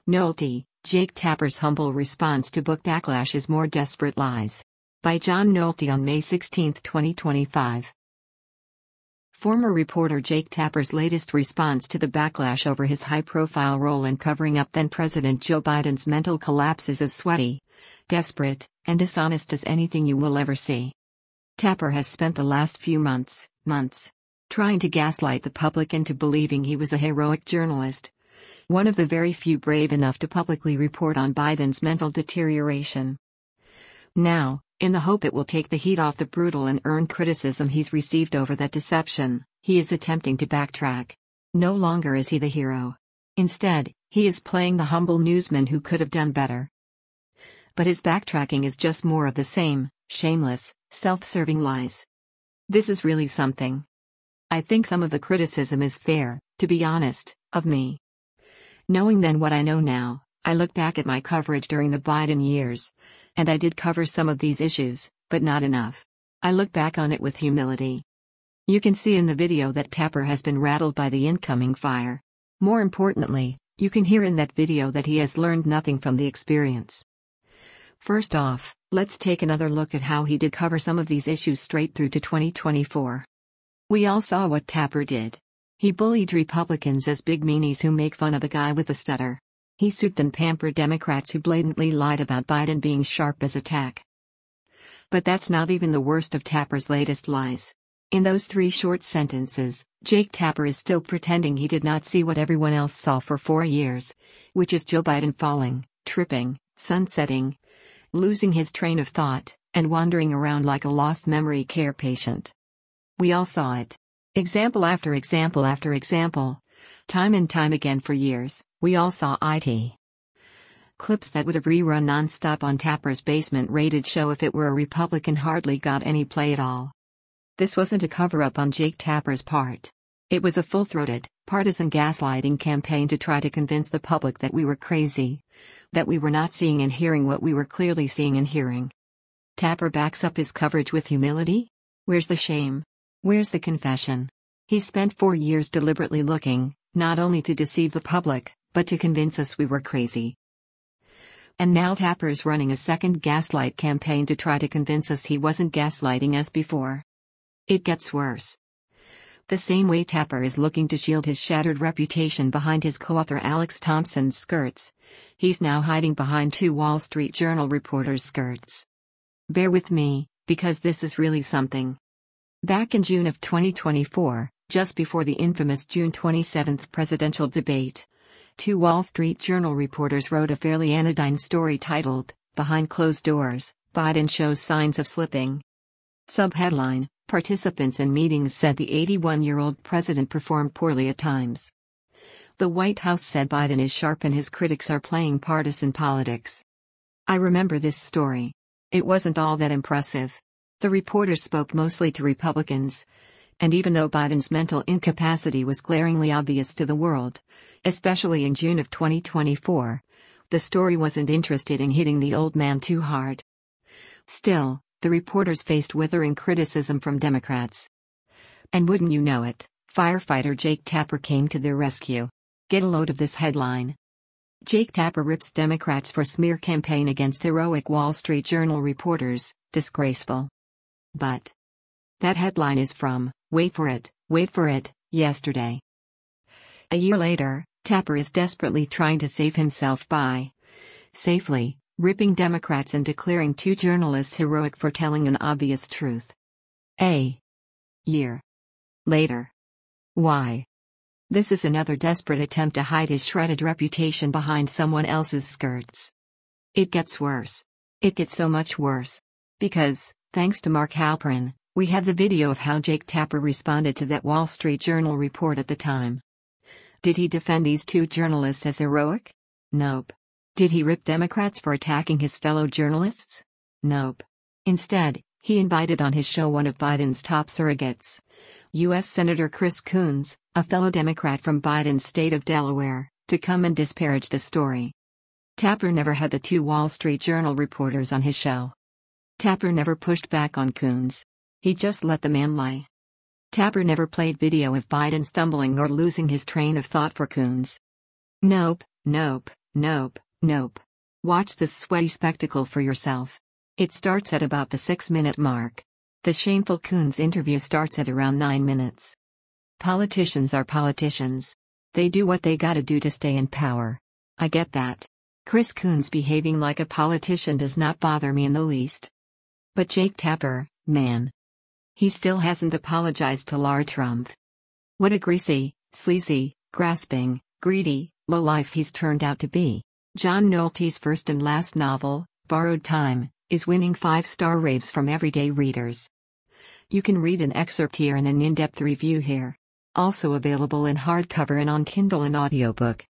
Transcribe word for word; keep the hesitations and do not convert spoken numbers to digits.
Nolte, Jake Tapper's humble response to book backlash's more desperate lies. By John Nolte on May sixteenth, twenty twenty-five. Former reporter Jake Tapper's latest response to the backlash over his high-profile role in covering up then-President Joe Biden's mental collapse is as sweaty, desperate, and dishonest as anything you will ever see. Tapper has spent the last few months, months, trying to gaslight the public into believing he was a heroic journalist, one of the very few brave enough to publicly report on Biden's mental deterioration. Now, in the hope it will take the heat off the brutal and earned criticism he's received over that deception, he is attempting to backtrack. No longer is he the hero. Instead, he is playing the humble newsman who could have done better. But his backtracking is just more of the same, shameless, self-serving lies. This is really something. I think some of the criticism is fair, to be honest, of me. Knowing then what I know now, I look back at my coverage during the Biden years, and I did cover some of these issues, but not enough. I look back on it with humility. You can see in the video that Tapper has been rattled by the incoming fire. More importantly, you can hear in that video that he has learned nothing from the experience. First off, let's take another look at how he did cover some of these issues straight through to twenty twenty-four. We all saw what Tapper did. He bullied Republicans as big meanies who make fun of the guy with the stutter. He soothed and pampered Democrats who blatantly lied about Biden being sharp as a tack. But that's not even the worst of Tapper's latest lies. In those three short sentences, Jake Tapper is still pretending he did not see what everyone else saw for four years, which is Joe Biden falling, tripping, sunsetting, losing his train of thought, and wandering around like a lost memory care patient. We all saw it. Example after example after example. Time and time again for years, we all saw it. Clips that would have rerun non-stop on Tapper's basement-rated show if it were a Republican hardly got any play at all. This wasn't a cover-up on Jake Tapper's part. It was a full-throated, partisan gaslighting campaign to try to convince the public that we were crazy, that we were not seeing and hearing what we were clearly seeing and hearing. Tapper backs up his coverage with humility? Where's the shame? Where's the confession? He spent four years deliberately looking, not only to deceive the public, but to convince us we were crazy. And now Tapper's running a second gaslight campaign to try to convince us he wasn't gaslighting us before. It gets worse. The same way Tapper is looking to shield his shattered reputation behind his co-author Alex Thompson's skirts, he's now hiding behind two Wall Street Journal reporters' skirts. Bear with me, because this is really something. Back in June of twenty twenty-four, just before the infamous June twenty-seventh presidential debate, two Wall Street Journal reporters wrote a fairly anodyne story titled, "Behind Closed Doors, Biden Shows Signs of Slipping." Subheadline: Participants in meetings said the eighty-one-year-old president performed poorly at times. The White House said Biden is sharp and his critics are playing partisan politics. I remember this story. It wasn't all that impressive. The reporters spoke mostly to Republicans, and even though Biden's mental incapacity was glaringly obvious to the world, especially in June of twenty twenty-four, the story wasn't interested in hitting the old man too hard. Still, the reporters faced withering criticism from Democrats. And wouldn't you know it, firefighter Jake Tapper came to their rescue. Get a load of this headline. Jake Tapper rips Democrats for smear campaign against heroic Wall Street Journal reporters, disgraceful. But that headline is from, wait for it, wait for it, yesterday. A year later, Tapper is desperately trying to save himself by safely ripping Democrats and declaring two journalists heroic for telling an obvious truth. A year later. Why? This is another desperate attempt to hide his shredded reputation behind someone else's skirts. It gets worse. It gets so much worse. Because, thanks to Mark Halperin, we have the video of how Jake Tapper responded to that Wall Street Journal report at the time. Did he defend these two journalists as heroic? Nope. Did he rip Democrats for attacking his fellow journalists? Nope. Instead, he invited on his show one of Biden's top surrogates, U S Senator Chris Coons, a fellow Democrat from Biden's state of Delaware, to come and disparage the story. Tapper never had the two Wall Street Journal reporters on his show. Tapper never pushed back on Coons. He just let the man lie. Tapper never played video of Biden stumbling or losing his train of thought for Coons. Nope, nope, Nope, nope. Watch this sweaty spectacle for yourself. It starts at about the six minute mark. The shameful Coons interview starts at around nine minutes. Politicians are politicians. They do what they gotta do to stay in power. I get that. Chris Coons behaving like a politician does not bother me in the least. But Jake Tapper, man. He still hasn't apologized to Lara Trump. What a greasy, sleazy, grasping, greedy, lowlife he's turned out to be. John Nolte's first and last novel, Borrowed Time, is winning five-star raves from everyday readers. You can read an excerpt here and an in-depth review here. Also available in hardcover and on Kindle and audiobook.